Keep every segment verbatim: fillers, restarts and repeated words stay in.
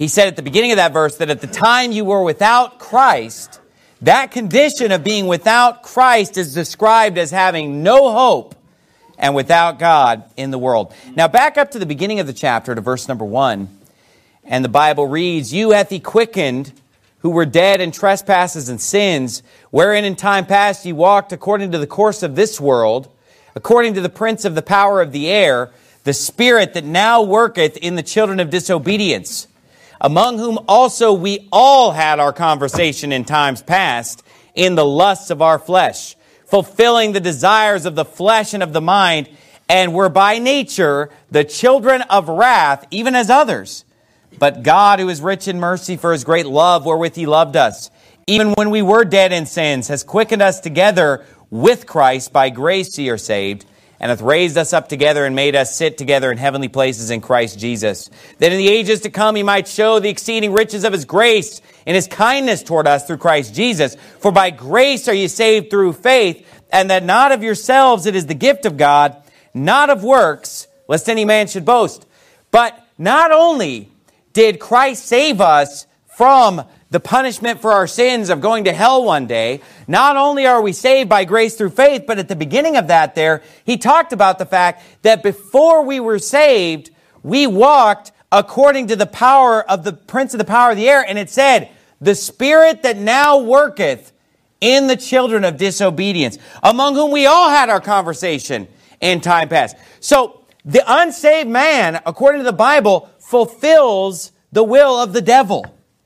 He said at the beginning of that verse that at the time you were without Christ, that condition of being without Christ is described as having no hope and without God in the world. Now back up to the beginning of the chapter to verse number one. And the Bible reads, "You hath he quickened who were dead in trespasses and sins, wherein in time past ye walked according to the course of this world, according to the prince of the power of the air, the spirit that now worketh in the children of disobedience, among whom also we all had our conversation in times past, in the lusts of our flesh, fulfilling the desires of the flesh and of the mind, and were by nature the children of wrath, even as others. But God, who is rich in mercy for his great love wherewith he loved us, even when we were dead in sins, has quickened us together with Christ. By grace ye are saved, and hath raised us up together and made us sit together in heavenly places in Christ Jesus, that in the ages to come he might show the exceeding riches of his grace and his kindness toward us through Christ Jesus. For by grace are ye saved through faith, and that not of yourselves, it is the gift of God, not of works, lest any man should boast." But not only did Christ save us from the punishment for our sins of going to hell one day, not only are we saved by grace through faith, but at the beginning of that there, he talked about the fact that before we were saved, we walked according to the power of the prince of the power of the air. And it said, "The spirit that now worketh in the children of disobedience, among whom we all had our conversation in time past." So the unsaved man, according to the Bible, fulfills the will of the devil.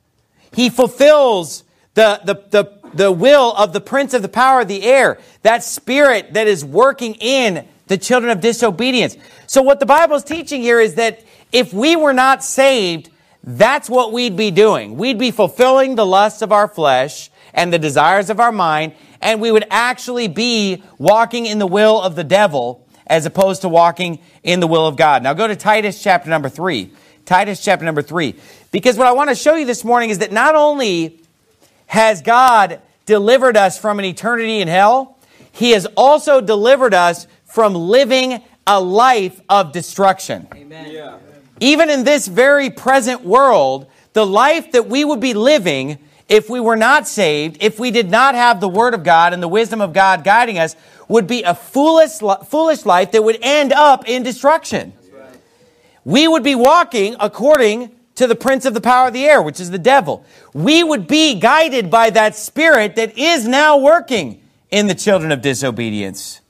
He fulfills the, the, the, the will of the prince of the power of the air, that spirit that is working in the children of disobedience. So what the Bible is teaching here is that if we were not saved, that's what we'd be doing. We'd be fulfilling the lusts of our flesh and the desires of our mind, and we would actually be walking in the will of the devil as opposed to walking in the will of God. Now go to Titus chapter number three. Titus chapter number three. Because what I want to show you this morning is that not only has God delivered us from an eternity in hell, he has also delivered us from living a life of destruction. Amen. Yeah. Even in this very present world, the life that we would be living if we were not saved, if we did not have the Word of God and the wisdom of God guiding us, would be a foolish, foolish life that would end up in destruction. We would be walking according to the prince of the power of the air, which is the devil. We would be guided by that spirit that is now working in the children of disobedience.